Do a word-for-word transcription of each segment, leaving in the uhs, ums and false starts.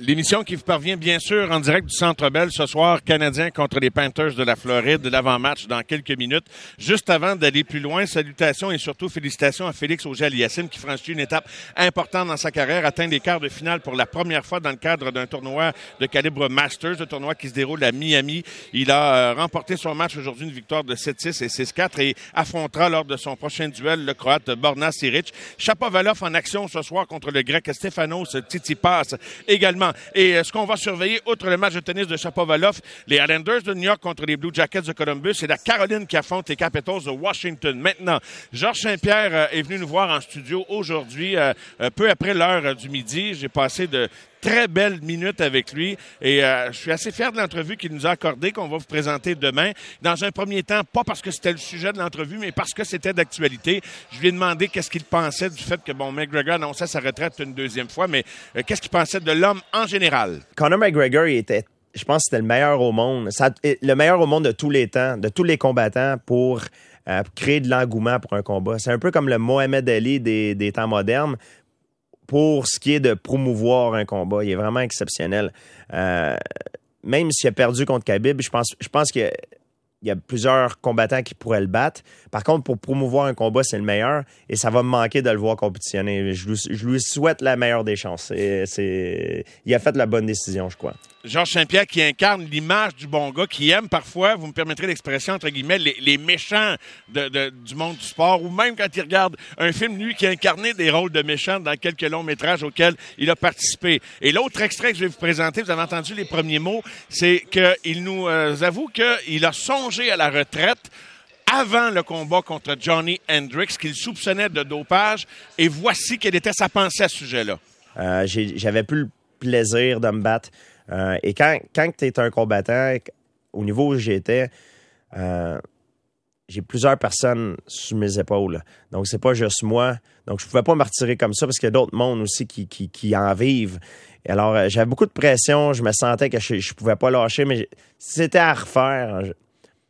L'émission qui vous parvient bien sûr en direct du Centre Bell ce soir, Canadiens contre les Panthers de la Floride, l'avant-match dans quelques minutes. Juste avant d'aller plus loin, salutations et surtout félicitations à Félix Auger-Aliassime qui franchit une étape importante dans sa carrière, atteint les quarts de finale pour la première fois dans le cadre d'un tournoi de calibre Masters, un tournoi qui se déroule à Miami. Il a euh, remporté son match aujourd'hui, une victoire de sept six et six quatre et affrontera lors de son prochain duel le Croate Borna Ciric. Shapovalov en action ce soir contre le Grec Stefanos Tsitsipas également. Et euh, ce qu'on va surveiller, outre le match de tennis de Shapovalov, les Islanders de New York contre les Blue Jackets de Columbus et la Caroline qui affronte les Capitals de Washington. Maintenant, Georges Saint-Pierre euh, est venu nous voir en studio aujourd'hui, euh, euh, peu après l'heure euh, du midi. J'ai passé de très belles minutes avec lui et euh, je suis assez fier de l'entrevue qu'il nous a accordée, qu'on va vous présenter demain. Dans un premier temps, pas parce que c'était le sujet de l'entrevue, mais parce que c'était d'actualité. Je lui ai demandé qu'est-ce qu'il pensait du fait que, bon, McGregor annonçait sa retraite une deuxième fois, mais euh, qu'est-ce qu'il pensait de l'homme en général? Conor McGregor, il était, je pense que c'était le meilleur au monde. Ça, le meilleur au monde de tous les temps, de tous les combattants pour euh, créer de l'engouement pour un combat. C'est un peu comme le Mohamed Ali des, des temps modernes. Pour ce qui est de promouvoir un combat, il est vraiment exceptionnel. Euh, même s'il a perdu contre Khabib, je pense, je pense qu'il y a, il y a plusieurs combattants qui pourraient le battre. Par contre, pour promouvoir un combat, c'est le meilleur et ça va me manquer de le voir compétitionner. Je lui, je lui souhaite la meilleure des chances. C'est, c'est, il a fait la bonne décision, je crois. Georges Saint-Pierre qui incarne l'image du bon gars, qui aime parfois, vous me permettrez l'expression, entre guillemets, les, les méchants de, de, du monde du sport, ou même quand il regarde un film, lui, qui a incarné des rôles de méchants dans quelques longs métrages auxquels il a participé. Et l'autre extrait que je vais vous présenter, vous avez entendu les premiers mots, c'est qu'il nous euh, avoue qu'il a songé à la retraite avant le combat contre Johnny Hendricks, qu'il soupçonnait de dopage, et voici quelle était sa pensée à ce sujet-là. Euh, j'ai, j'avais plus le plaisir de me battre. Euh, et quand, quand tu es un combattant, au niveau où j'étais, euh, j'ai plusieurs personnes sur mes épaules. Donc, c'est pas juste moi. Donc, je pouvais pas me retirer comme ça parce qu'il y a d'autres mondes aussi qui, qui, qui en vivent. Et alors, euh, j'avais beaucoup de pression. Je me sentais que je, je pouvais pas lâcher, mais si c'était à refaire, je,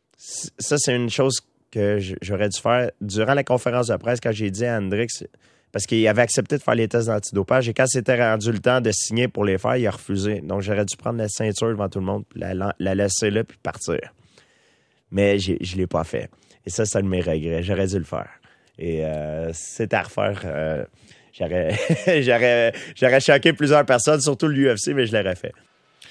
ça, c'est une chose que j'aurais dû faire. Durant la conférence de presse, quand j'ai dit à Hendricks, parce qu'il avait accepté de faire les tests d'antidopage, et quand c'était rendu le temps de signer pour les faire, il a refusé. Donc, j'aurais dû prendre la ceinture devant tout le monde, la, la laisser là, puis partir. Mais j'ai, je l'ai pas fait. Et ça, c'est un de mes regrets. J'aurais dû le faire. Et euh, si c'était à refaire, euh, j'aurais, j'aurais, j'aurais choqué plusieurs personnes, surtout l'U F C, mais je l'aurais fait.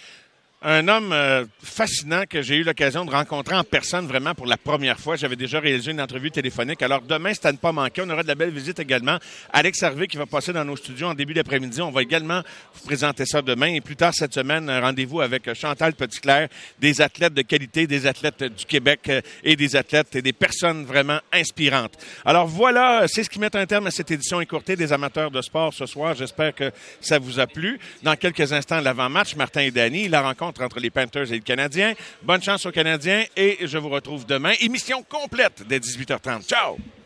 Un homme euh, fascinant que j'ai eu l'occasion de rencontrer en personne vraiment pour la première fois. J'avais déjà réalisé une entrevue téléphonique. Alors demain, c'est à ne pas manquer. On aura de la belle visite également. Alex Harvey qui va passer dans nos studios en début d'après-midi. On va également vous présenter ça demain. Et plus tard cette semaine, un rendez-vous avec Chantal Petitclerc, des athlètes de qualité, des athlètes du Québec et des athlètes et des personnes vraiment inspirantes. Alors voilà, c'est ce qui met un terme à cette édition écourtée des amateurs de sport ce soir. J'espère que ça vous a plu. Dans quelques instants, l'avant-match, Martin et Danny, la rencontre entre les Panthers et le Canadien. Bonne chance aux Canadiens et je vous retrouve demain. Émission complète dès dix-huit heures trente. Ciao!